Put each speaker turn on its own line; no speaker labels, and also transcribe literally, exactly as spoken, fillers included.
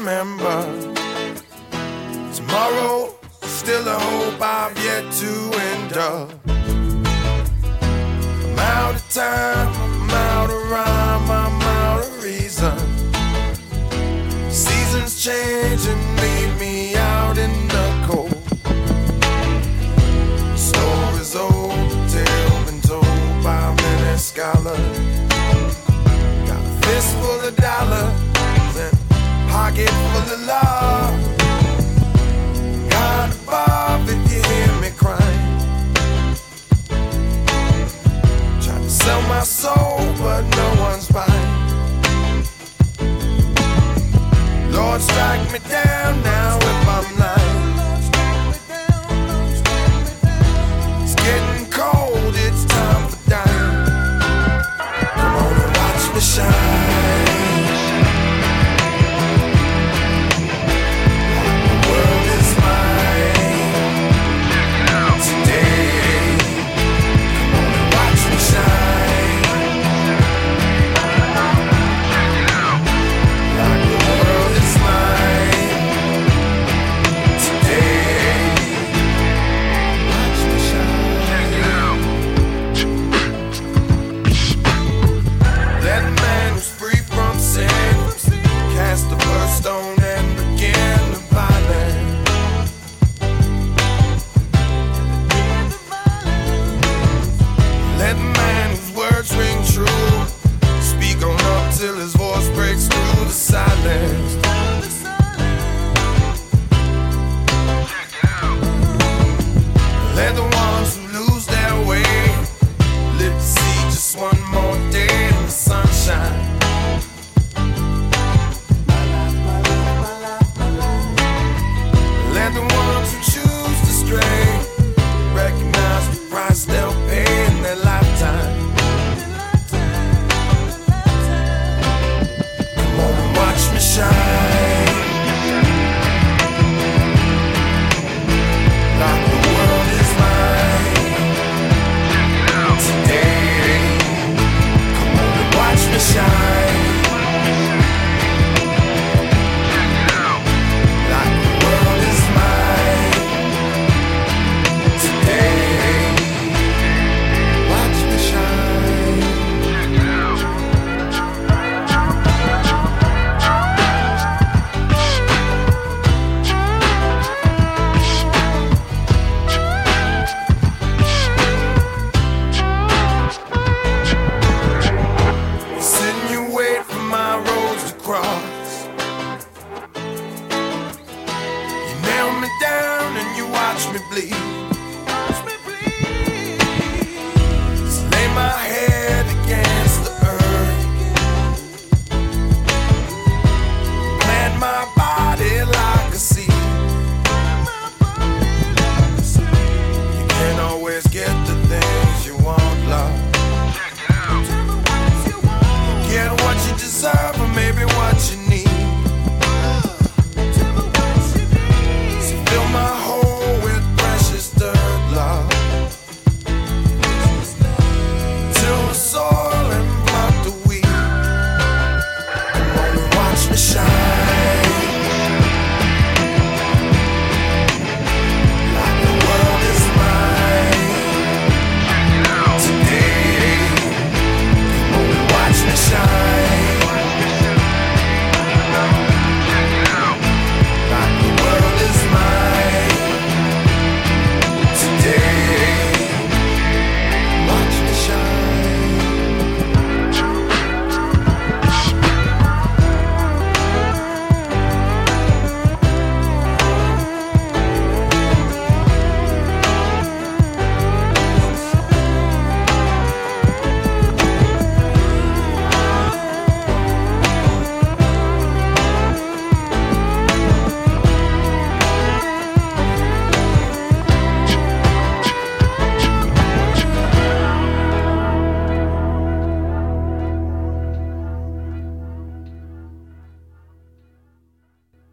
remember. Tomorrow, still a hope I've yet to endure. I'm out of time, I'm out of rhyme, I'm out of reason. Seasons change and leave me out in the cold. Stories old, tale been told by many scholars. Got a fist full of dollars and pocket full of love. God above, if you hear me crying. Trying to sell my soul, but no one's buying. Lord, strike me down